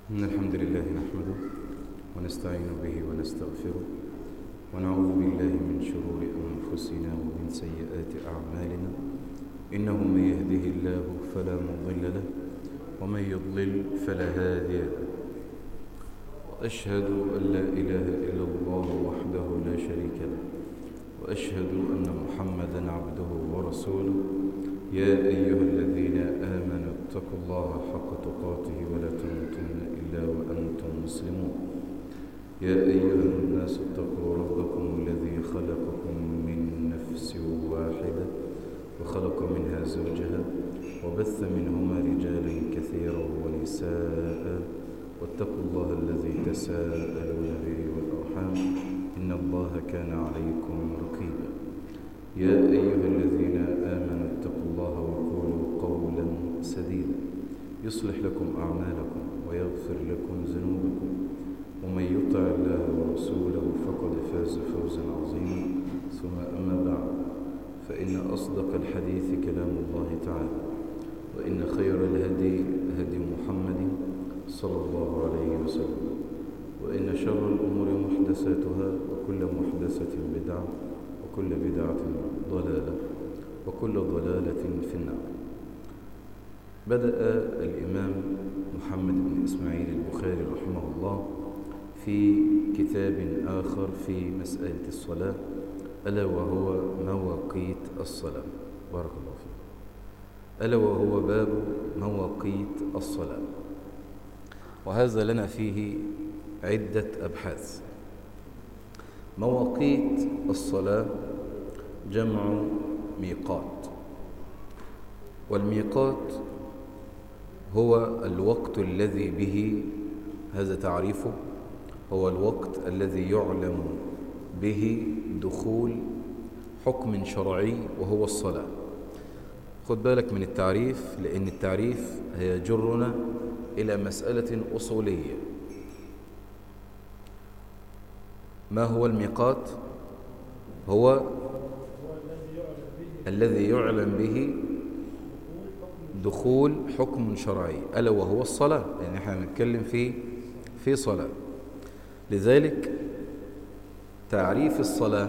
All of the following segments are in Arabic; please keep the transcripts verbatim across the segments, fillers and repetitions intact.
إن الحمد لله نحمده ونستعين به ونستغفره ونعوذ بالله من شرور أنفسنا ومن سيئات أعمالنا. إنه من يهده الله فلا مضل له ومن يضلل فلا هادي له. وأشهد أن لا إله إلا الله وحده لا شريك له، وأشهد أن محمدا عبده ورسوله. يا أيها الذين آمنوا اتقوا الله حق تقاته ولا تموتن إلا وأنتم مسلمون. يا أيها الناس اتقوا ربكم الذي خلقكم من نفس واحدة وخلق منها زوجها وبث منهما رجالا كثيرا ونساء، واتقوا الله الذي تساءلون به والأرحام إن الله كان عليكم رقيبا. يا أيها الذين آمنوا اتقوا الله وقولوا قولا سديدا يصلح لكم أعمالكم ويغفر لكم ذنوبكم، ومن يطع الله ورسوله فقد فاز فوزا عظيما. ثم أما بعد، فإن أصدق الحديث كلام الله تعالى، وإن خير الهدي هدي محمد صلى الله عليه وسلم، وإن شر الأمور محدثاتها وكل محدثة بدعة وكل بدعة ضلالة وكل ضلالة في النار. بدأ الإمام محمد بن إسماعيل البخاري رحمه الله في كتاب آخر في مسألة الصلاة، ألا وهو مواقيت الصلاة. بارك الله فيك. ألا وهو باب مواقيت الصلاة، وهذا لنا فيه عدة أبحاث. مواقيت الصلاة جمع ميقات، والميقات هو الوقت الذي به، هذا تعريفه، هو الوقت الذي يعلم به دخول حكم شرعي وهو الصلاة. خد بالك من التعريف، لأن التعريف هيجرنا إلى مسألة أصولية. ما هو الميقات؟ هو الذي يعلم به دخول حكم شرعي، ألا وهو الصلاة، يعني احنا هنتكلم في في صلاة. لذلك تعريف الصلاة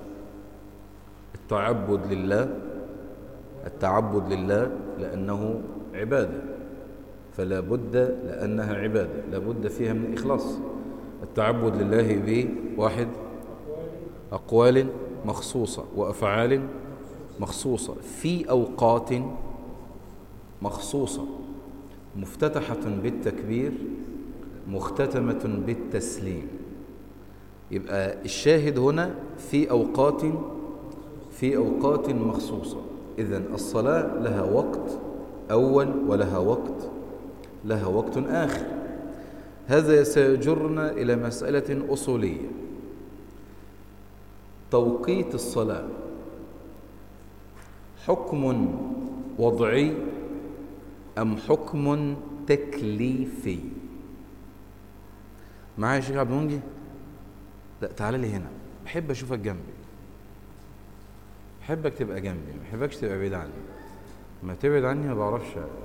التعبد لله، التعبد لله لأنه عبادة، فلا بد لأنها عبادة لا بد فيها من إخلاص. التعبد لله بواحد أقوال مخصوصة وأفعال مخصوصة في أوقات مخصوصة، مفتتحة بالتكبير مختتمة بالتسليم. يبقى الشاهد هنا في أوقات في أوقات مخصوصة. إذن الصلاة لها وقت أول ولها وقت لها وقت آخر. هذا سيجرنا إلى مسألة أصولية. توقيت الصلاة حكم وضعي أم حكم تكليفي؟ معايا يا شيخ عبد المنجي؟ لا، تعالى لي هنا، بحب أشوفك جنبي، بحبك تبقى جنبي، ما بحبكش تبقى بعيد عني. ما تبعد عني ما بعرفش.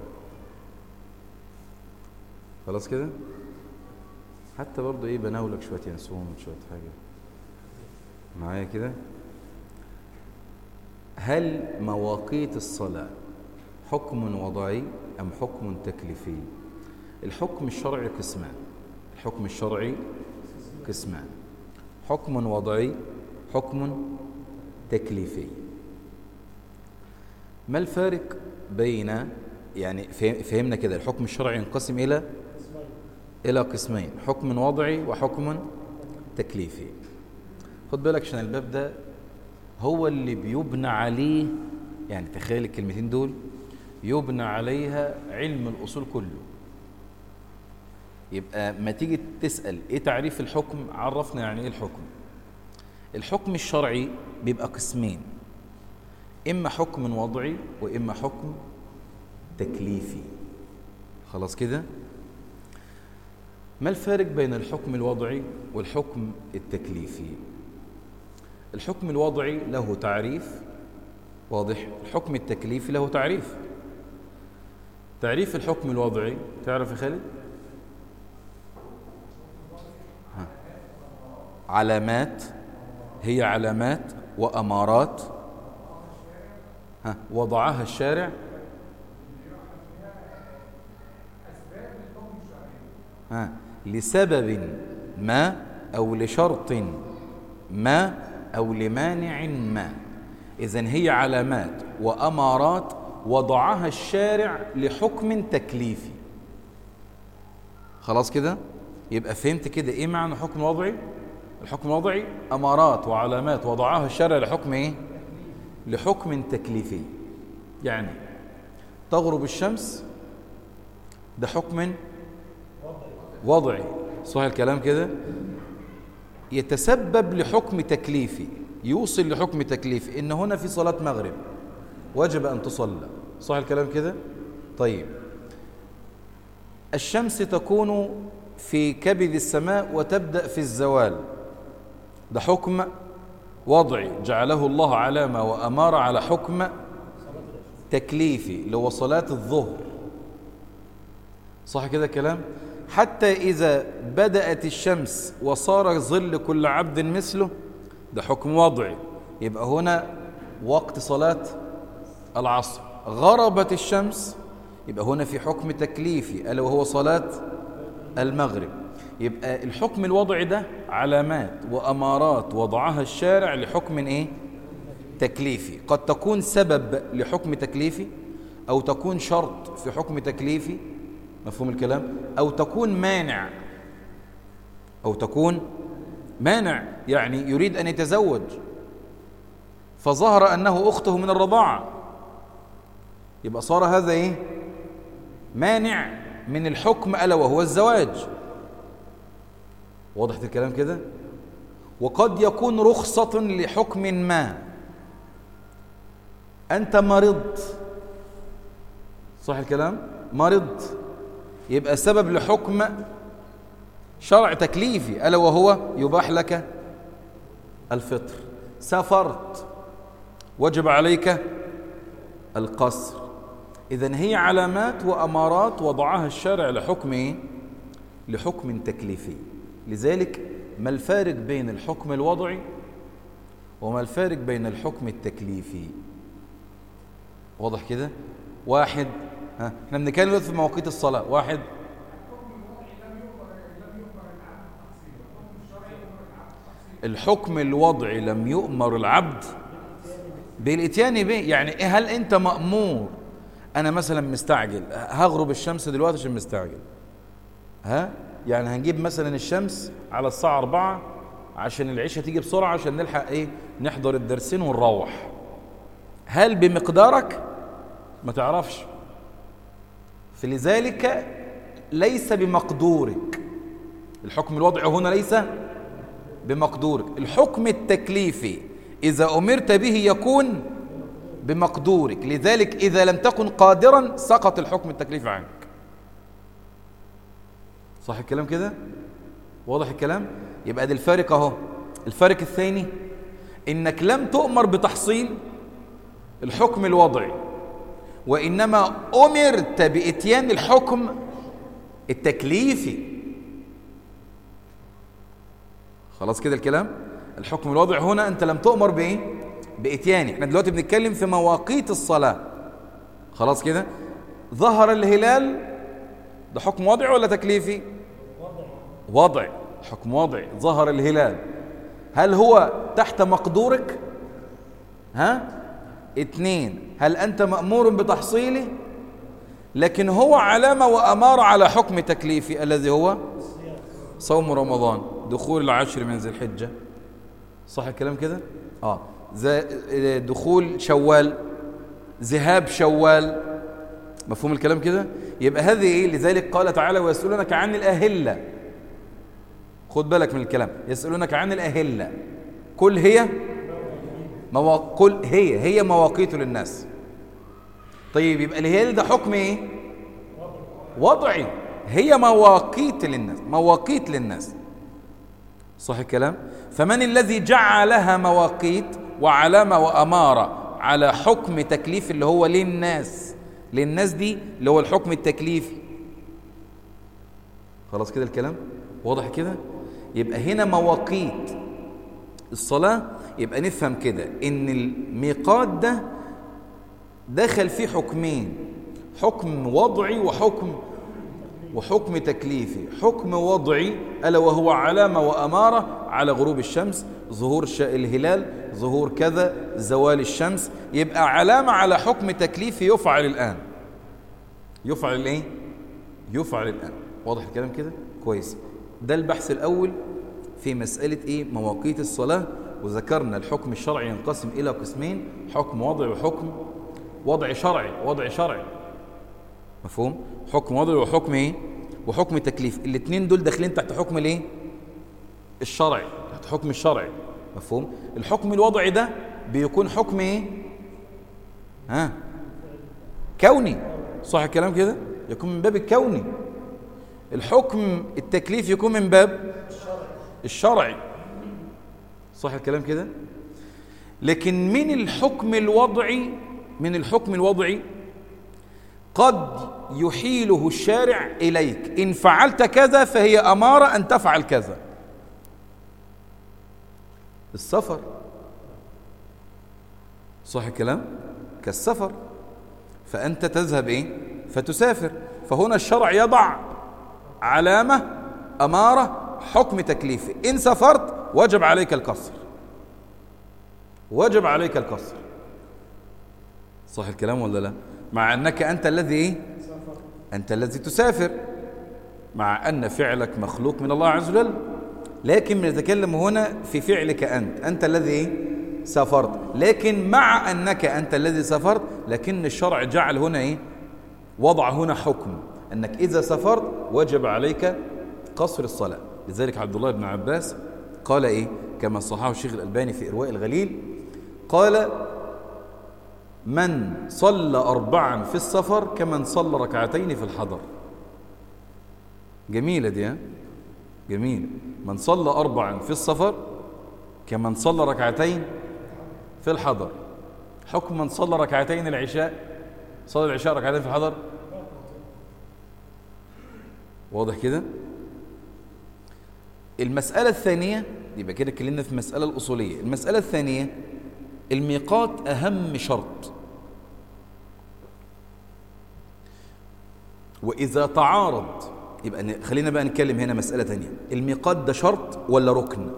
خلاص كده؟ حتى برضه ايه، بناولك شويه ينسون شويه حاجه معايا كده. هل مواقيت الصلاه حكم وضعي ام حكم تكليفي؟ الحكم الشرعي قسمان. الحكم الشرعي قسمان: حكم وضعي، حكم تكليفي. ما الفارق بين، يعني فهمنا كده الحكم الشرعي ينقسم الى إلى قسمين: حكم وضعي وحكم تكليفي. خد بالك عشان الباب ده هو اللي بيبنى عليه، يعني تخيل الكلمتين دول يبنى عليها علم الأصول كله. يبقى ما تيجي تسأل إيه تعريف الحكم، عرفنا يعني إيه الحكم. الحكم الشرعي بيبقى قسمين: إما حكم وضعي وإما حكم تكليفي. خلاص كده؟ ما الفارق بين الحكم الوضعي والحكم التكليفي؟ الحكم الوضعي له تعريف واضح، الحكم التكليفي له تعريف. تعريف الحكم الوضعي تعرف يا خالد؟ علامات، هي علامات وأمارات ها وضعها الشارع ها لسبب ما أو لشرط ما أو لمانع ما. إذن هي علامات وأمارات وضعها الشارع لحكم تكليفي. خلاص كده؟ يبقى فهمت كده إيه معنى حكم وضعي؟ الحكم الوضعي أمارات وعلامات وضعها الشارع لحكم إيه؟ لحكم تكليفي. يعني تغرب الشمس، ده حكم وضعي، صح الكلام كده؟ يتسبب لحكم تكليفي، يوصل لحكم تكليفي، إن هنا في صلاة مغرب وجب أن تصلى، صح الكلام كده؟ طيب الشمس تكون في كبد السماء وتبدأ في الزوال، ده حكم وضعي جعله الله علامة وأمارة على حكم تكليفي اللي هو صلاة الظهر، صح كده كلام؟ حتى إذا بدأت الشمس وصار ظل كل عبد مثله، ده حكم وضعي، يبقى هنا وقت صلاة العصر. غربت الشمس، يبقى هنا في حكم تكليفي ألا وهو صلاة المغرب. يبقى الحكم الوضعي ده علامات وأمارات وضعها الشارع لحكم إيه؟ تكليفي. قد تكون سبب لحكم تكليفي، أو تكون شرط في حكم تكليفي، مفهوم الكلام؟ أو تكون مانع، أو تكون مانع، يعني يريد أن يتزوج فظهر أنه أخته من الرضاعة، يبقى صار هذا إيه؟ مانع من الحكم ألا وهو الزواج. واضح الكلام كده؟ وقد يكون رخصة لحكم ما، أنت مرضت، صح الكلام؟ مرض، يبقى سبب لحكم شرع تكليفي ألا وهو يباح لك الفطر. سافرت وجب عليك القصر. إذن هي علامات وأمارات وضعها الشارع لحكم إيه؟ لحكم تكليفي. لذلك ما الفارق بين الحكم الوضعي وما الفارق بين الحكم التكليفي؟ واضح كده؟ واحد، ها احنا بنتكلم في مواقيت الصلاة. واحد، الحكم الوضعي لم يؤمر العبد بالاتيان به. يعني هل انت مأمور؟ انا مثلا مستعجل، هغرب الشمس دلوقتي عشان مستعجل، ها يعني هنجيب مثلا الشمس على الساعة أربعة عشان العشاء تيجي بسرعة عشان نلحق ايه؟ نحضر الدرسين ونروح. هل بمقدارك؟ ما تعرفش، فلذلك ليس بمقدورك. الحكم الوضعي هنا ليس بمقدورك. الحكم التكليفي إذا أمرت به يكون بمقدورك، لذلك إذا لم تكن قادرا سقط الحكم التكليفي عنك. صح الكلام كده؟ واضح الكلام؟ يبقى ده الفارق اهو. الفارق الثاني إنك لم تؤمر بتحصيل الحكم الوضعي، وإنما أمرت بإتيان الحكم التكليفي. خلاص كده الكلام؟ الحكم الوضعي هنا أنت لم تؤمر بإيه؟ بإتيانه. احنا دلوقتي بنتكلم في مواقيت الصلاة. خلاص كده؟ ظهر الهلال، ده حكم وضعي ولا تكليفي؟ وضعي، حكم وضعي. ظهر الهلال، هل هو تحت مقدورك؟ ها؟ اثنين، هل أنت مأمور بتحصيله؟ لكن هو علامة وأمارة على حكم تكليفي الذي هو صوم رمضان، دخول العشر من ذي الحجة، صح الكلام كده؟ آه دخول شوال، ذهاب شوال، مفهوم الكلام كده؟ يبقى هذه إيه؟ لذلك قال تعالى ويسألونك عن الأهلة. خد بالك من الكلام، يسألونك عن الأهلة، قل هي موا... قل هي هي مواقيت للناس. طيب يبقى الهلال ده حكم ايه؟ وضعي، هي مواقيت للناس، مواقيت للناس، صح الكلام؟ فمن الذي جعلها مواقيت وعلامة وأمارة على حكم تكليف اللي هو للناس؟ للناس دي اللي هو الحكم التكليفي. خلاص كده الكلام واضح كده؟ يبقى هنا مواقيت الصلاة، يبقى نفهم كده إن الميقات ده دخل فيه حكمين، حكم وضعي وحكم وحكم تكليفي. حكم وضعي ألا وهو علامة وأمارة على غروب الشمس، ظهور الهلال، ظهور كذا، زوال الشمس، يبقى علامة على حكم تكليفي يفعل الآن. يفعل الايه؟ يفعل الآن. واضح الكلام كده؟ كويس. ده البحث الأول في مسألة ايه؟ مواقيت الصلاة. وذكرنا الحكم الشرعي ينقسم إلى قسمين، حكم وضعي وحكم وضع شرعي. وضع شرعي مفهوم؟ حكم وضعي وحكم ايه؟ وحكم تكليف. الاثنين دول داخلين تحت حكم الايه؟ الشرعي، تحت حكم الشرعي مفهوم؟ الحكم الوضعي ده بيكون حكم ايه؟ ها؟ كوني. صح الكلام كده؟ يكون من باب الكوني. الحكم التكليف يكون من باب الشرعي. صح الكلام كده؟ لكن من الحكم الوضعي، من الحكم الوضعي قد يحيله الشارع إليك، إن فعلت كذا فهي أمارة أن تفعل كذا. السفر. صح الكلام؟ كالسفر، فأنت تذهب إيه؟ فتسافر. فهنا الشرع يضع علامة، أمارة، حكم تكليفي. إن سافرت وجب عليك القصر، وجب عليك القصر. صح الكلام ولا لا؟ مع أنك أنت الذي إيه؟ أنت الذي تسافر، مع أن فعلك مخلوق من الله عز وجل، لكن نتكلم هنا في فعلك أنت، أنت الذي إيه؟ سافرت. لكن مع أنك أنت الذي سافرت، لكن الشرع جعل هنا إيه؟ وضع هنا حكم أنك إذا سافرت وجب عليك قصر الصلاة. لذلك عبد الله بن عباس قال إيه؟ كما صححه الشيخ الألباني في إرواء الغليل، قال: من صلى أربعا في السفر كمن صلى ركعتين في الحضر. جميلة دي، ها؟ جميل. من صلى أربعا في السفر كمن صلى ركعتين في الحضر. حكم من صلى ركعتين العشاء، صلى العشاء ركعتين في الحضر. واضح كده؟ المسألة الثانية، يبقى كده اتكلمنا في المسألة الأصولية. المسألة الثانية، الميقات أهم شرط. وإذا تعارض، يبقى خلينا بقى نتكلم هنا مسألة ثانية. الميقات ده شرط ولا ركن؟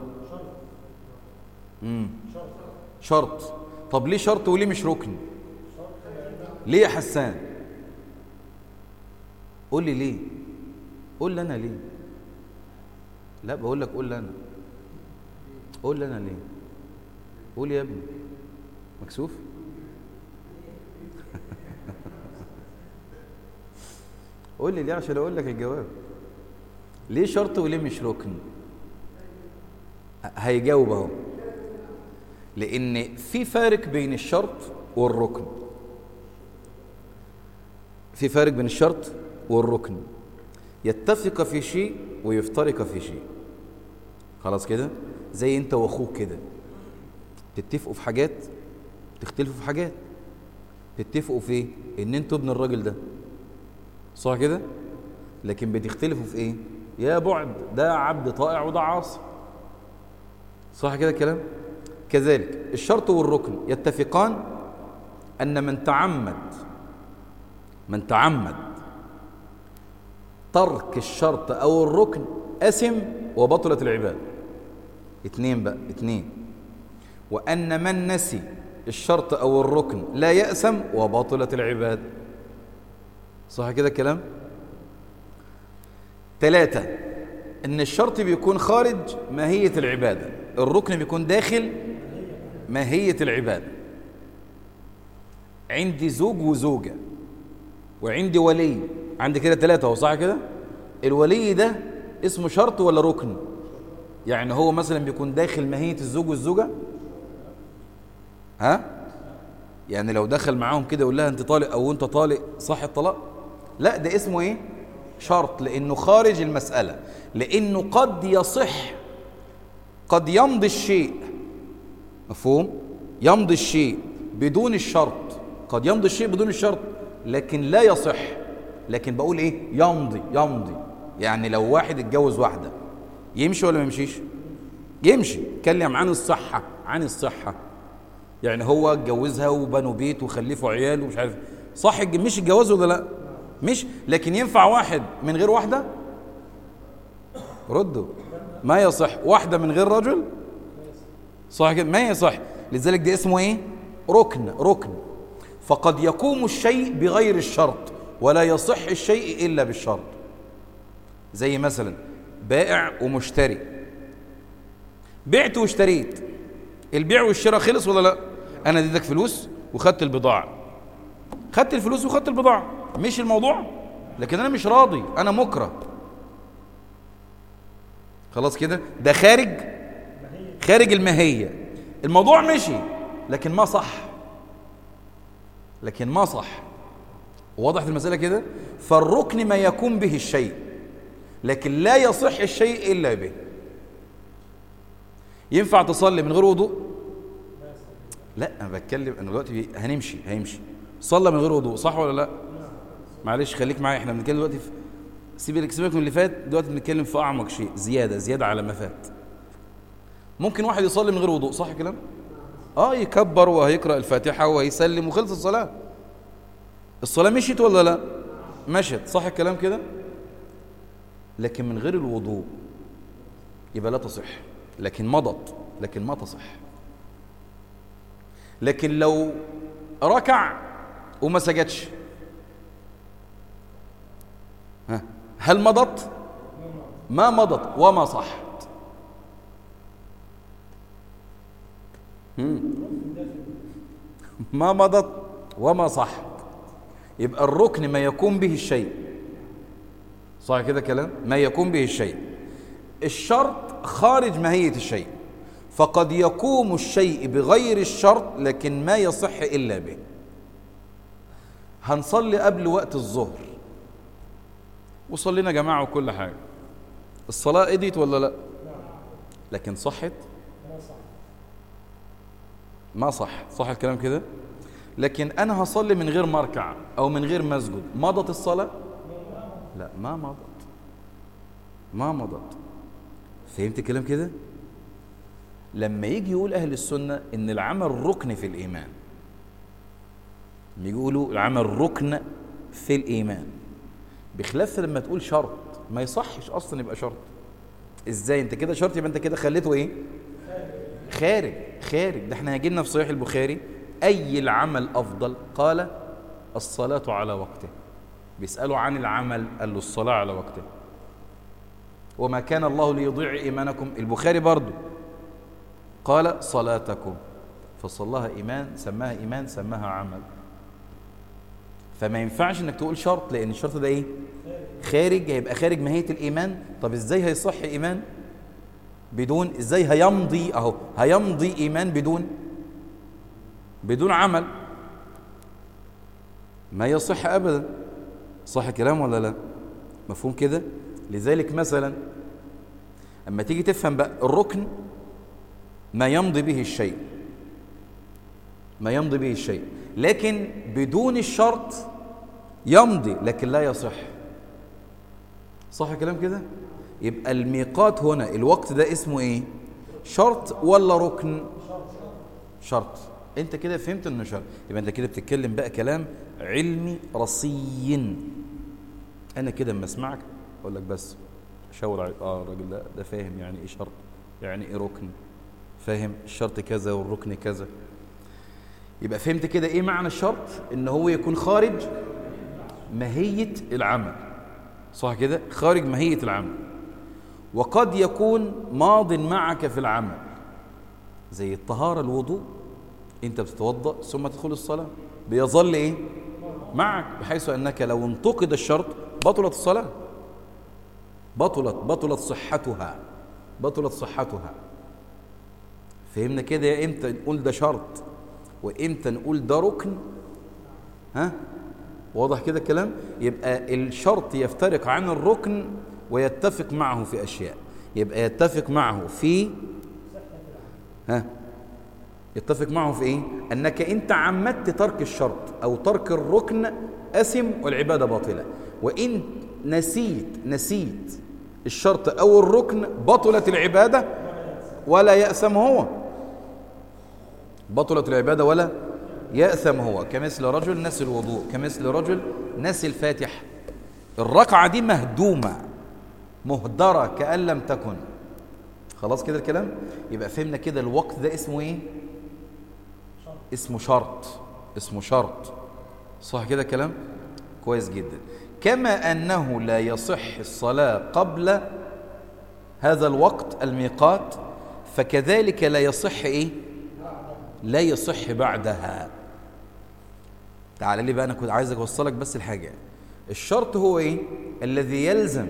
امم شرط. طب ليه شرط وليه مش ركن؟ ليه يا حسان؟ قول لي ليه. قول لي انا ليه. لا بقول لك قول لي انا. قول لي انا ليه. قول يا ابني. مكسوف؟ قول لي ليه عشان اقول لك الجواب. ليه شرط وليه مش ركن؟ هيجاوب اهو. لان في فارق بين الشرط والركن. في فارق بين الشرط والركن، يتفق في شيء ويفترق في شيء. خلاص كده؟ زي انت واخوك كده، تتفقوا في حاجات، تختلفوا في حاجات. تتفقوا في ايه؟ ان انتوا ابن الراجل ده، صح كده؟ لكن بتختلفوا في ايه؟ يا بعد ده عبد طائع وده عاصي. صح كده الكلام؟ كذلك الشرط والركن يتفقان ان من تعمد من تعمد ترك الشرط او الركن اثم وبطلت العباده. اتنين بقى، اتنين. وان من نسي الشرط او الركن لا يأثم وبطلت العباده. صح كده الكلام؟ ثلاثة، ان الشرط بيكون خارج ماهية العبادة، الركن بيكون داخل ماهية العبادة. عندي زوج وزوجة وعندي ولي، عندي كده ثلاثة، هو صح كده؟ الولي ده اسمه شرط ولا ركن؟ يعني هو مثلا بيكون داخل ماهية الزوج والزوجة؟ ها؟ يعني لو دخل معاهم كده يقول لها انت طالق او انت طالق، صح الطلاق؟ لا، ده اسمه ايه؟ شرط، لانه خارج المسألة. لانه قد يصح، قد يمضي الشيء، مفهوم؟ يمضي الشيء بدون الشرط، قد يمضي الشيء بدون الشرط لكن لا يصح. لكن بقول ايه؟ يمضي. يمضي يعني لو واحد اتجوز واحدة يمشي ولا ما يمشيش؟ يمشي. اتكلم عن الصحة، عن الصحة يعني هو اتجوزها وبنوا بيت وخلفوا عيال ومش عارف، صح؟ مش الجواز ولا لا؟ مش. لكن ينفع واحد من غير واحدة؟ ردوا. ما يصح. واحدة من غير رجل؟ صح كده؟ ما يصح. لذلك ده اسمه ايه؟ ركن. ركن. فقد يقوم الشيء بغير الشرط ولا يصح الشيء إلا بالشرط. زي مثلا بائع ومشتري، بعت واشتريت، البيع والشراء خلص ولا لا؟ انا اديتك فلوس وخدت البضاعة، خدت الفلوس وخدت البضاعة، مش الموضوع؟ لكن انا مش راضي، انا مكره. خلاص كده؟ ده خارج خارج الماهية. الموضوع مشي لكن ما صح، لكن ما صح. وضحت المسألة كده؟ فالركن ما يكون به الشيء لكن لا يصح الشيء إلا به. ينفع تصلي من غير وضوء؟ لا، أنا بتكلم أنا دلوقتي هنمشي هيمشي صلى من غير وضوء، صح ولا لا؟ معلش خليك معايا، احنا بنتكلم دلوقتي في سيبك سيبك من اللي فات، دلوقتي بنتكلم في أعمق شيء، زيادة زيادة على ما فات. ممكن واحد يصلي من غير وضوء، صح كلام؟ اه يكبر وهيقرأ الفاتحة وهيسلم وخلص الصلاة. الصلاة مشيت ولا لا؟ مشت، صح الكلام كده؟ لكن من غير الوضوء يبقى لا تصح، لكن مضت، لكن ما تصح. لكن لو ركع وما سجدش، ها هل مضت؟ ما مضت وما صحت. ما مضت وما صحت. يبقى الركن ما يكون به الشيء، صح كده كلام؟ ما يكون به الشيء. الشرط خارج ماهية الشيء، فقد يقوم الشيء بغير الشرط لكن ما يصح إلا به. هنصلي قبل وقت الظهر وصلينا جماعة وكل حاجة، الصلاة قضيت ولا لا؟ لكن صحت؟ ما صح، صح الكلام كده؟ لكن أنا هصلي من غير مركع أو من غير مسجد، مضت الصلاة؟ لا، ما مضت، ما مضت. فهمت الكلام كده؟ لما يجي يقول أهل السنة إن العمل ركن في الإيمان، يقولوا العمل ركن في الإيمان، بخلاف لما تقول شرط. ما يصحش أصلا يبقى شرط. إزاي أنت كده شرط؟ يبقى أنت كده خليته إيه؟ خارج. خارج. ده احنا هيجيلنا في صحيح البخاري أي العمل أفضل؟ قال الصلاة على وقته. بيسألوا عن العمل، قال له الصلاة على وقته. وما كان الله ليضيع إيمانكم، البخاري برضو قال صلاتكم، فصلاها إيمان، سماها إيمان، سماها عمل. فما ينفعش انك تقول شرط، لأن الشرط ده إيه؟ خارج. هيبقى خارج ماهية الإيمان. طب إزاي هيصح إيمان بدون، إزاي هيمضي أهو هيمضي إيمان بدون بدون عمل؟ ما يصح أبدا. صح كلام ولا لا؟ مفهوم كده؟ لذلك مثلا أما تيجي تفهم بقى الركن ما يمضي به الشيء، ما يمضي به الشيء، لكن بدون الشرط يمضي لكن لا يصح. صح كلام كده؟ يبقى الميقات هنا الوقت ده اسمه ايه؟ شرط ولا ركن؟ شرط. انت كده فهمت انه شرط، يبقى انت كده بتتكلم بقى كلام علمي رصي. انا كده اما اسمعك اقول لك بس شاور على اه الراجل ده ده فاهم يعني ايه شرط، يعني ايه ركن، فاهم الشرط كذا والركن كذا. يبقى فهمت كده ايه معنى الشرط؟ ان هو يكون خارج ماهية العمل، صح كده؟ خارج ماهية العمل. وقد يكون ماض معك في العمل، زي الطهارة، الوضوء، انت بتتوضأ ثم تدخل الصلاة، بيظل ايه معك، بحيث انك لو انتقد الشرط بطلت الصلاة، بطلت بطلت صحتها بطلت صحتها. فهمنا كده يا امتى نقول ده شرط وامتى نقول ده ركن؟ ها واضح كده الكلام؟ يبقى الشرط يفترق عن الركن ويتفق معه في اشياء. يبقى يتفق معه في ها يتفق معه في ايه؟ انك انت عمدت ترك الشرط او ترك الركن اثم والعباده باطله، وان نسيت نسيت الشرط أو الركن بطلت العبادة ولا يأثم هو، بطلت العبادة ولا يأثم هو. كمثل رجل نسي الوضوء، كمثل رجل نسي الفاتحة، الركعة دي مهدومة مهدرة كأن لم تكن. خلاص كده الكلام؟ يبقى فهمنا كده الوقت ده اسمه ايه؟ اسمه شرط، اسمه شرط. صح كده الكلام؟ كويس جدا. كما أنه لا يصح الصلاة قبل هذا الوقت الميقات، فكذلك لا يصح ايه؟ لا يصح بعدها. تعال لي بقى، انا كنت عايز اوصلك بس الحاجة. الشرط هو ايه؟ الذي يلزم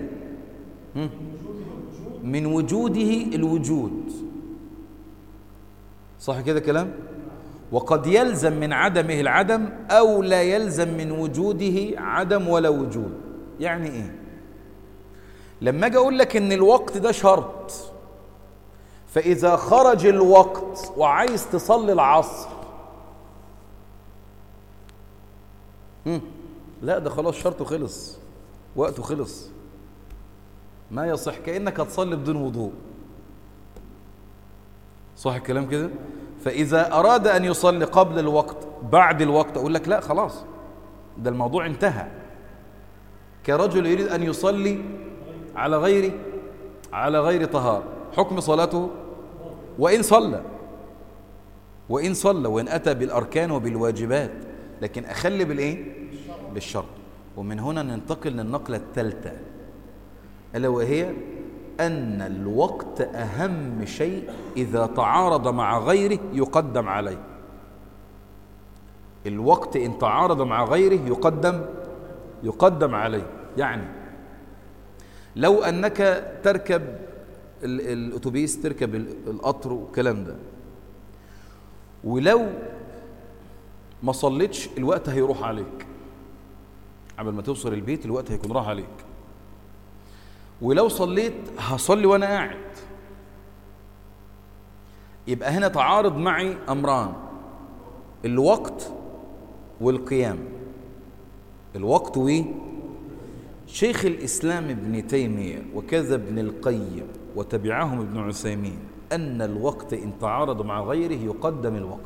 من وجوده الوجود. صح كده كلام؟ وقد يلزم من عدمه العدم، أو لا يلزم من وجوده عدم ولا وجود. يعني إيه؟ لما أجي أقول لك إن الوقت ده شرط، فإذا خرج الوقت وعايز تصلي العصر، هم. لا ده خلاص شرطه خلص، وقته خلص، ما يصح، كأنك هتصلي بدون وضوء. صح الكلام كده؟ فإذا أراد أن يصلي قبل الوقت بعد الوقت أقول لك لا خلاص، ده الموضوع انتهى. كرجل يريد أن يصلي على غير على غير طهارة، حكم صلاته وإن صلى وإن صلى وإن أتى بالأركان وبالواجبات، لكن أخلي بالإيه؟ بالشرط. ومن هنا ننتقل للنقلة الثالثة، ألا وهي أن الوقت أهم شيء إذا تعارض مع غيره يقدم عليه. الوقت إن تعارض مع غيره يقدم يقدم عليه. يعني لو أنك تركب الأتوبيس، تركب القطر والكلام ده، ولو ما صليتش الوقت هيروح عليك، قبل ما توصل البيت الوقت هيكون راح عليك. ولو صليت هصلي وانا قاعد. يبقى هنا تعارض معي امران، الوقت والقيام. الوقت وايه؟ شيخ الاسلام ابن تيميه وكذا ابن القيم وتبعهم ابن عثيمين ان الوقت ان تعارض مع غيره يقدم الوقت.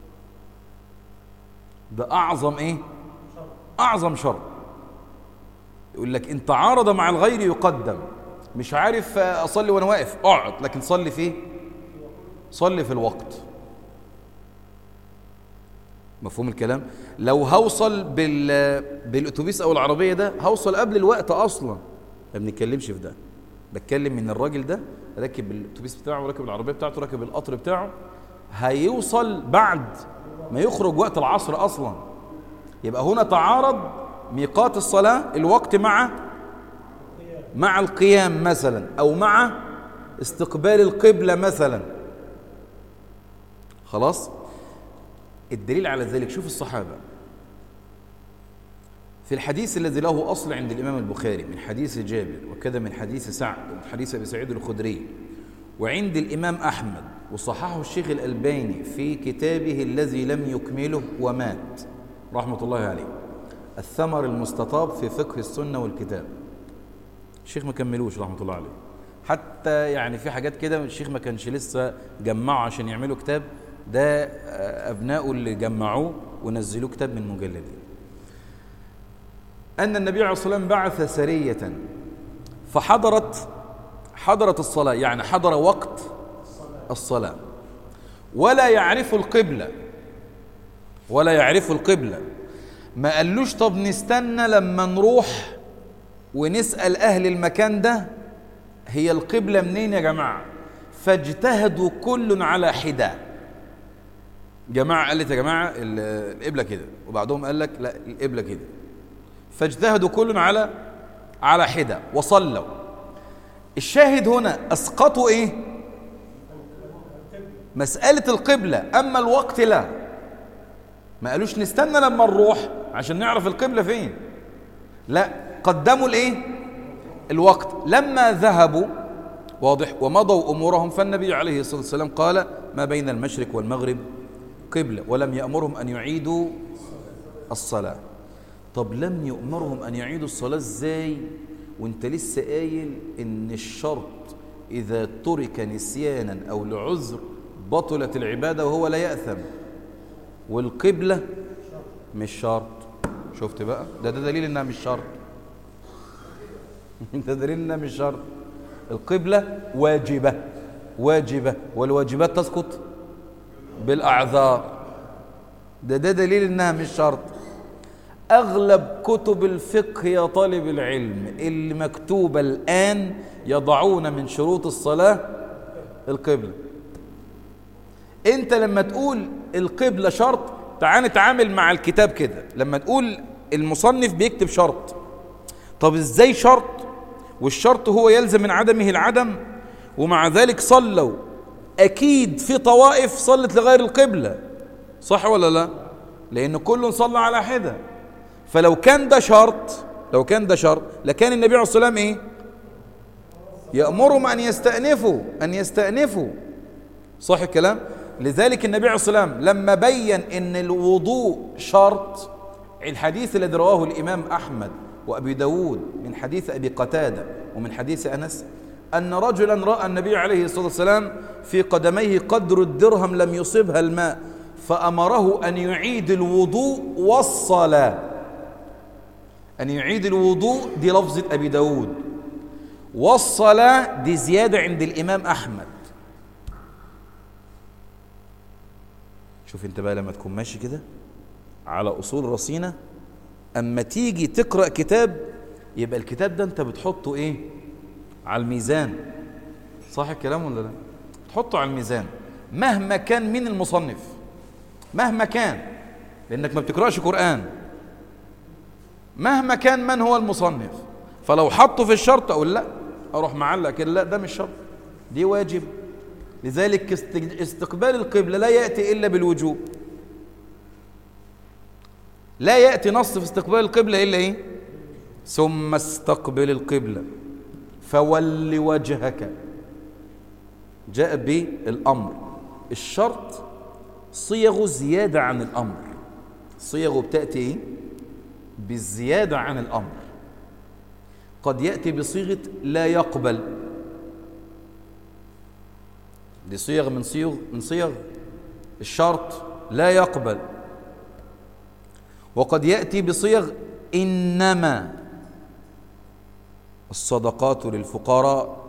ده اعظم ايه؟ اعظم شرط. يقول لك ان تعارض مع الغير يقدم. مش عارف اصلي وانا واقف، اقعد، لكن صلي فيه صلي في الوقت. مفهوم الكلام؟ لو هوصل بال بالاتوبيس او العربيه ده هوصل قبل الوقت اصلا، ما بنتكلمش في ده. بتكلم ان الراجل ده راكب الاتوبيس بتاعه وراكب العربيه بتاعته راكب القطر بتاعه، هيوصل بعد ما يخرج وقت العصر اصلا. يبقى هنا تعارض ميقات الصلاة الوقت مع مع القيام مثلا، أو مع استقبال القبلة مثلا. خلاص؟ الدليل على ذلك شوف الصحابة في الحديث الذي له أصل عند الإمام البخاري من حديث جابر، وكذا من حديث سعد ومن حديث أبي سعيد الخدري، وعند الإمام أحمد، وصححه الشيخ الألباني في كتابه الذي لم يكمله ومات رحمة الله عليه، الثمر المستطاب في فقه السنة والكتاب. الشيخ ما كملوش رحمة الله عليه، حتى يعني في حاجات كده الشيخ ما كانش لسه جمعه عشان يعملوا كتاب، ده أبناؤه اللي جمعوه ونزلوه كتاب من مجلدين. أن النبي عليه الصلاة والسلام بعث سرية فحضرت حضرت الصلاة، يعني حضر وقت الصلاة، ولا يعرف القبلة ولا يعرف القبلة. ما قالوش طب نستنى لما نروح ونسأل أهل المكان ده هي القبلة منين يا جماعة، فاجتهدوا كل على حدة. جماعة قالت يا جماعة القبلة كده، وبعدهم قال لك لا القبلة كده، فاجتهدوا كل على على حدة وصلوا. الشاهد هنا أسقطوا إيه؟ مسألة القبلة، أما الوقت لا. ما قالوش نستنى لما نروح عشان نعرف القبلة فين، لا، قدموا الإيه؟ الوقت. لما ذهبوا واضح ومضوا أمورهم، فالنبي عليه الصلاة والسلام قال ما بين المشرق والمغرب قبلة، ولم يأمرهم أن يعيدوا الصلاة. طب لم يأمرهم أن يعيدوا الصلاة إزاي وانت لسه قايل ان الشرط اذا ترك نسيانا او لعذر بطلت العبادة وهو لا يأثم، والقبلة مش شرط. شفت بقى؟ ده ده دليل انها مش شرط. ده دليل انها مش شرط. القبلة واجبة واجبة، والواجبات تسقط بالأعذار. ده ده دليل انها مش شرط. اغلب كتب الفقه يا طالب العلم اللي مكتوبة الآن يضعون من شروط الصلاة القبلة. انت لما تقول القبلة شرط، تعال نتعامل مع الكتاب كده. لما تقول المصنف بيكتب شرط، طب ازاي شرط والشرط هو يلزم من عدمه العدم، ومع ذلك صلوا؟ اكيد في طوائف صلت لغير القبلة، صح ولا لا؟ لان كل صلى على حدة. فلو كان ده شرط لو كان ده شرط لكان النبي عليه الصلاة والسلام ايه؟ يأمرهم ان يستأنفوا ان يستأنفوا صح الكلام؟ لذلك النبي عليه الصلاة والسلام لما بين ان الوضوء شرط، الحديث الذي رواه الامام احمد وابي داود من حديث ابي قتادة ومن حديث انس ان رجلا راى النبي عليه الصلاة والسلام في قدميه قدر الدرهم لم يصبها الماء، فامره ان يعيد الوضوء والصلاة. ان يعيد الوضوء دي لفظة ابي داود، والصلاة دي زيادة عند الامام احمد. شوف انت بقى لما تكون ماشي كده على اصول رصينة، اما تيجي تقرأ كتاب يبقى الكتاب ده انت بتحطه ايه؟ على الميزان، صح الكلام ولا لا؟ تحطه على الميزان مهما كان مين المصنف، مهما كان، لانك ما بتقرأش قرآن، مهما كان من هو المصنف. فلو حطه في الشرط اقول لا، اروح معلق كده لا ده مش شرط، دي واجب. لذلك استقبال القبلة لا يأتي إلا بالوجوب. لا يأتي نص في استقبال القبلة إلا إيه؟ ثم استقبل القبلة فول وجهك، جاء بالأمر. الشرط صيغه زيادة عن الأمر، صيغه بتأتي إيه؟ بالزيادة عن الأمر. قد يأتي بصيغة لا يقبل، دي صيغ من صيغ من صيغ الشرط لا يقبل. وقد يأتي بصيغ إنما الصدقات للفقراء،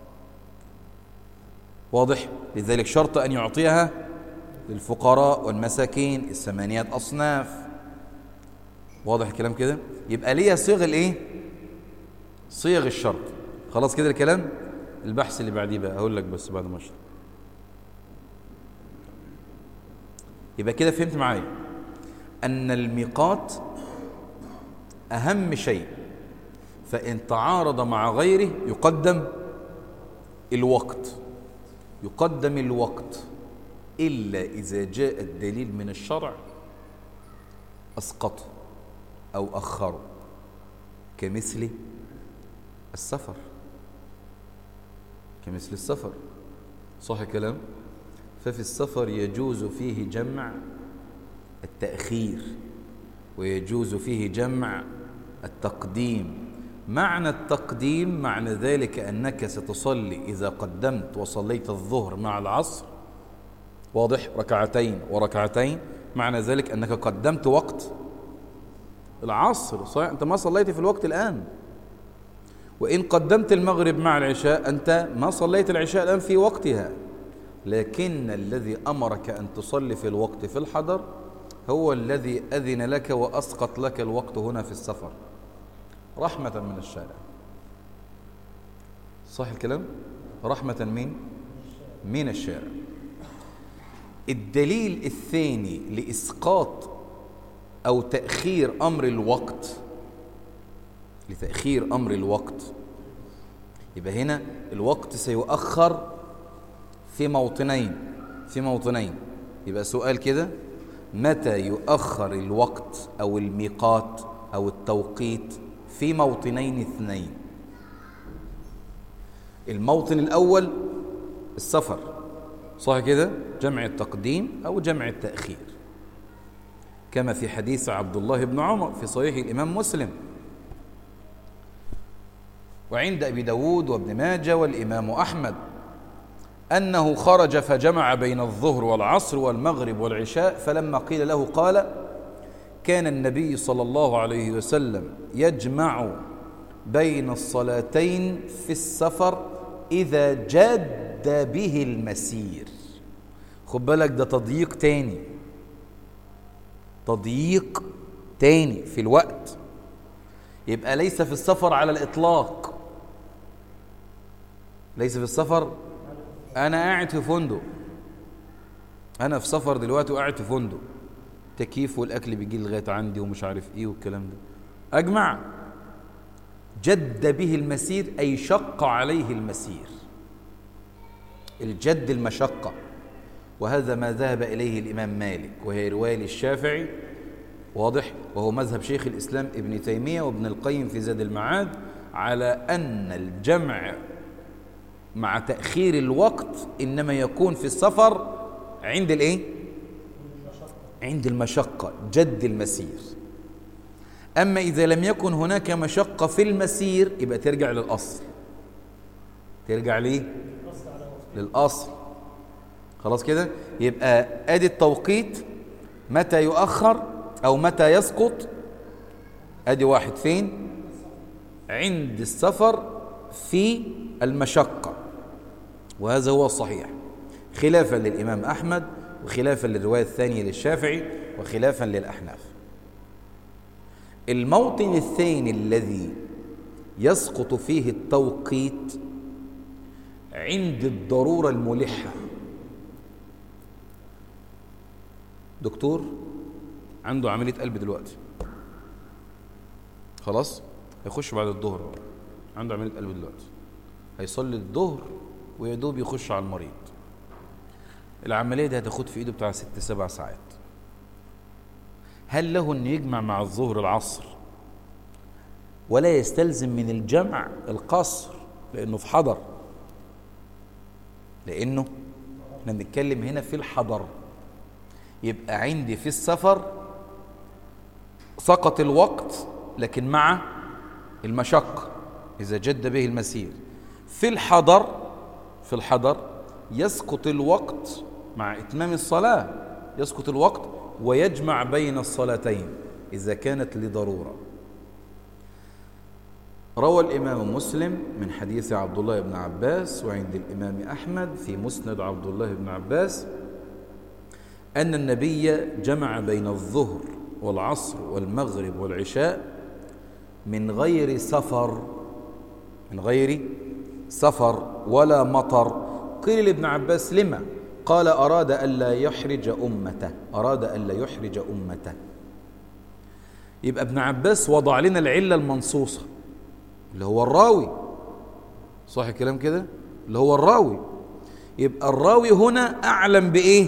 واضح؟ لذلك شرط أن يعطيها للفقراء والمساكين الثمانية أصناف، واضح الكلام كده؟ يبقى ليها صيغ الإيه؟ صيغ الشرط. خلاص كده الكلام. البحث اللي بعديه بقى هقول لك بس بعد ما اشرح. يبقى كده فهمت معايا أن الميقات أهم شيء، فإن تعارض مع غيره يقدم الوقت، يقدم الوقت إلا إذا جاء الدليل من الشرع أسقطه أو أخره، كمثل السفر، كمثل السفر، صح الكلام؟ ففي السفر يجوز فيه جمع التأخير ويجوز فيه جمع التقديم. معنى التقديم معنى ذلك أنك ستصلي إذا قدمت وصليت الظهر مع العصر، واضح؟ ركعتين وركعتين، معنى ذلك أنك قدمت وقت العصر، صحيح؟ أنت ما صليت في الوقت الآن. وإن قدمت المغرب مع العشاء أنت ما صليت العشاء الآن في وقتها، لكن الذي أمرك أن تصلي في الوقت في الحضر هو الذي أذن لك وأسقط لك الوقت هنا في السفر رحمة من الشارع، صح الكلام؟ رحمة من من الشارع. الدليل الثاني لإسقاط أو تأخير أمر الوقت، لتأخير أمر الوقت، يبقى هنا الوقت سيؤخر في موطنين في موطنين يبقى سؤال كده: متى يؤخر الوقت أو الميقات أو التوقيت؟ في موطنين اثنين. الموطن الأول السفر، صح كده؟ جمع التقديم أو جمع التأخير، كما في حديث عبد الله بن عمر في صحيح الإمام مسلم وعند أبي داود وابن ماجه والإمام أحمد أنه خرج فجمع بين الظهر والعصر والمغرب والعشاء، فلما قيل له قال: كان النبي صلى الله عليه وسلم يجمع بين الصلاتين في السفر إذا جاد به المسير. خد بالك، ده تضييق تاني، تضييق تاني في الوقت. يبقى ليس في السفر على الإطلاق، ليس في السفر أنا قاعد في فندق، أنا في سفر دلوقتي وقاعد في فندق، تكييف والأكل بيجي لغاية عندي ومش عارف إيه والكلام ده، أجمع. جد به المسير أي شق عليه المسير، الجد المشقة، وهذا ما ذهب إليه الإمام مالك، وهي رواية للشافعي، واضح، وهو مذهب شيخ الإسلام ابن تيمية وابن القيم في زاد المعاد، على أن الجمع مع تأخير الوقت إنما يكون في السفر عند الإيه؟ عند المشقة، جد المسير. أما إذا لم يكن هناك مشقة في المسير يبقى ترجع للأصل، ترجع ليه؟ للأصل. خلاص كده؟ يبقى أدي التوقيت، متى يؤخر أو متى يسقط. أدي واحد فين؟ عند السفر في المشقة، وهذا هو الصحيح، خلافا للإمام أحمد، وخلافا للرواية الثانية للشافعي، وخلافا للأحناف. الموطن الثاني الذي يسقط فيه التوقيت عند الضرورة الملحة. دكتور عنده عملية قلب دلوقتي، خلاص هيخش بعد الظهر، عنده عملية قلب دلوقتي، هيصلي الظهر ويدوب يخش على المريض. العملية دي هتاخد في ايده بتاع ست سبع ساعات. هل له أن يجمع مع الظهر العصر ولا يستلزم من الجمع القصر لأنه في حضر؟ لأنه احنا بنتكلم هنا في الحضر. يبقى عندي في السفر سقط الوقت لكن مع المشقة إذا جد به المسير. في الحضر في الحضر يسقط الوقت مع إتمام الصلاة، يسقط الوقت ويجمع بين الصلاتين إذا كانت لضرورة. روى الإمام مسلم من حديث عبد الله بن عباس، وعند الإمام أحمد في مسند عبد الله بن عباس، أن النبي جمع بين الظهر والعصر والمغرب والعشاء من غير سفر، من غير سفر ولا مطر. قيل لابن عباس: لما؟ قال: أراد ألا يحرج أمته، أراد ألا يحرج أمته. يبقى ابن عباس وضع لنا العلة المنصوصة اللي هو الراوي، صح الكلام كده؟ اللي هو الراوي. يبقى الراوي هنا أعلم بإيه؟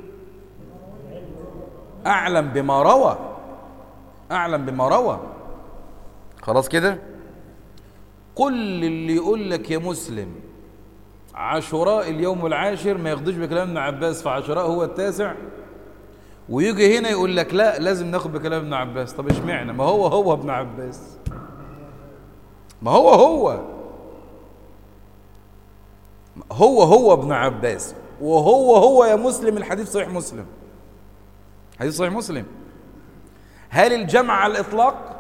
أعلم بما روى، أعلم بما روى. خلاص كده؟ كل اللي يقول لك يا مسلم عاشوراء اليوم العاشر ما ياخدوش بكلام ابن عباس، فعاشوراء هو التاسع، ويجي هنا يقول لك لا لازم ناخد بكلام ابن عباس. طب اشمعنى؟ ما هو هو ابن عباس، ما هو هو هو هو ابن عباس، وهو هو يا مسلم الحديث صحيح مسلم، حديث صحيح مسلم. هل الجمع على الإطلاق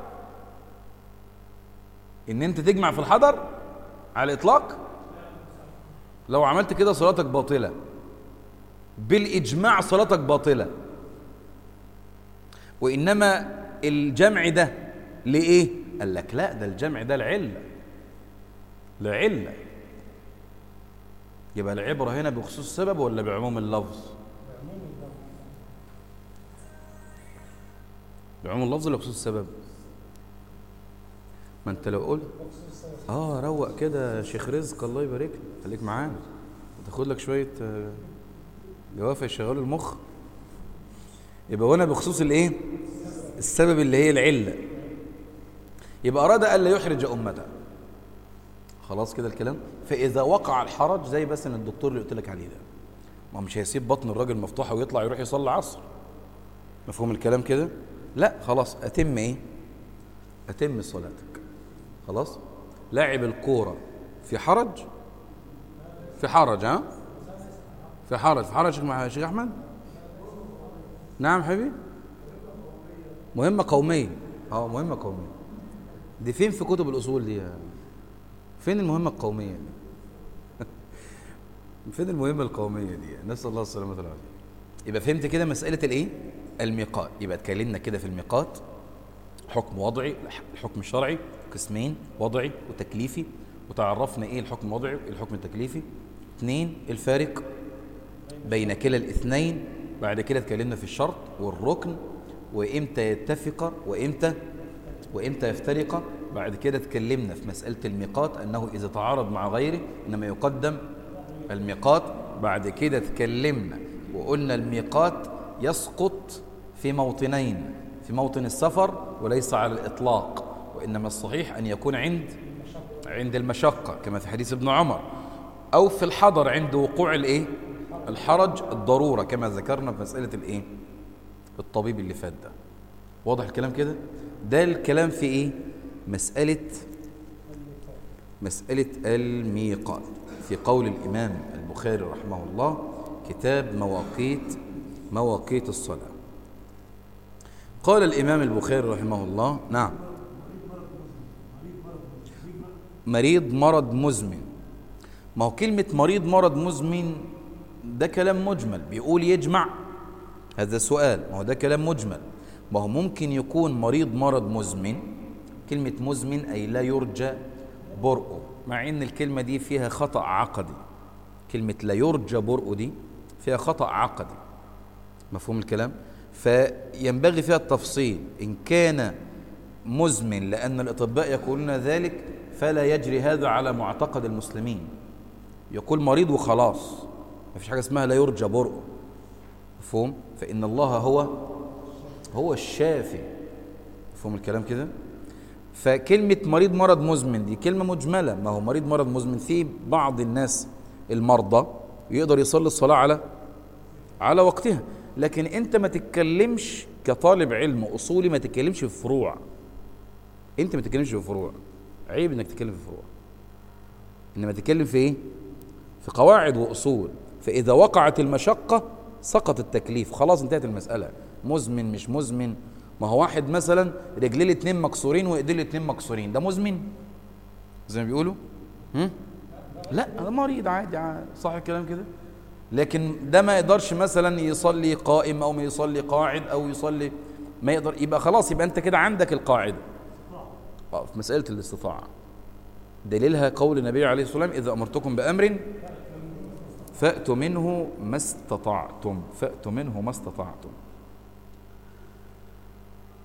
إن أنت تجمع في الحضر على الإطلاق؟ لو عملت كده صلاتك باطلة بالإجماع، صلاتك باطلة. وإنما الجمع ده لإيه؟ قال لك لا، ده الجمع ده العلة، لعلة. يبقى العبرة هنا بخصوص السبب ولا بعموم اللفظ؟ بعموم اللفظ ولا بخصوص السبب؟ ما انت لو قلت اه روق كده شيخ رزق الله يبارك لك، خليك معانا وتاخد لك شويه جوافه يشغلوا المخ. يبقى هنا بخصوص الايه؟ السبب اللي هي العله. يبقى اراد الا يحرج امته. خلاص كده الكلام. فاذا وقع الحرج زي بس ان الدكتور اللي قلت لك عليه ده، ما مش هيسيب بطن الراجل مفتوحه ويطلع يروح يصلي عصر. مفهوم الكلام كده؟ لا خلاص اتم ايه؟ اتم صلاتك. خلاص لاعب الكورة في حرج؟ في حرج ها؟ في حرج في حرج يا شيخ أحمد؟ نعم حبيبي، مهمة قومية. اه مهمة قومية دي فين في كتب الأصول دي؟ فين المهمة القومية دي؟ فين المهمة القومية دي؟ نسأل الله السلامة والعافية. يبقى فهمت كده مسألة الايه؟ الميقات. يبقى اتكلمنا كده في الميقات، حكم وضعي، الحكم الشرعي قسمين، وضعي وتكليفي، وتعرفنا ايه الحكم الوضعي وايه الحكم التكليفي. اثنين، الفارق بين كلا الاثنين. بعد كده اتكلمنا في الشرط والركن وامتى يتفق وامتى وامتى يفترق. بعد كده اتكلمنا في مسألة الميقات أنه إذا تعارض مع غيره إنما يقدم الميقات. بعد كده اتكلمنا وقلنا الميقات يسقط في موطنين، في موطن السفر وليس على الإطلاق، وإنما الصحيح أن يكون عند عند المشقة كما في حديث ابن عمر، أو في الحضر عند وقوع الإيه؟ الحرج، الضرورة كما ذكرنا في مسألة الإيه؟ الطبيب اللي فات ده. واضح الكلام كده؟ ده الكلام في إيه؟ مسألة مسألة الميقات في قول الإمام البخاري رحمه الله كتاب مواقيت مواقيت الصلاة. قال الإمام البخاري رحمه الله نعم مريض مرض مزمن. ما هو كلمة مريض مرض مزمن ده كلام مجمل، بيقول يجمع، هذا سؤال، ما هو ده كلام مجمل. ما هو ممكن يكون مريض مرض مزمن، كلمة مزمن أي لا يرجى برؤه، مع إن الكلمة دي فيها خطأ عقدي. كلمة لا يرجى برؤه دي فيها خطأ عقدي، مفهوم الكلام؟ فينبغي فيها التفصيل. إن كان مزمن لأن الأطباء يقولون ذلك فلا يجري هذا على معتقد المسلمين، يقول مريض وخلاص، ما فيش حاجة اسمها لا يرجى برؤه، مفهوم؟ فإن الله هو هو الشافي، مفهوم الكلام كده؟ فكلمة مريض مرض مزمن دي كلمة مجملة. ما هو مريض مرض مزمن في بعض الناس المرضى يقدر يصلي الصلاة على على وقتها، لكن انت ما تتكلمش كطالب علم اصولي، ما تتكلمش في فروع. انت ما تتكلمش في فروع، عيب انك تتكلم في فروع، انما تتكلم في ايه؟ في قواعد واصول. فاذا وقعت المشقة سقط التكليف، خلاص انتهت المسألة. مزمن مش مزمن، ما هو واحد مثلا رجليه الاتنين مكسورين وايديه الاتنين مكسورين، ده مزمن زي ما بيقولوا؟ هم؟ لا، ده مريض عادي عادي، صح الكلام كده؟ لكن ده ما يقدرش مثلا يصلي قائم او ما يصلي قاعد او يصلي ما يقدر، يبقى خلاص، يبقى انت كده عندك القاعده اه في مساله الاستطاعه. دليلها قول النبي عليه الصلاه والسلام اذا امرتكم بامر فاتوا منه ما استطعتم، فاتوا منه ما استطعتم.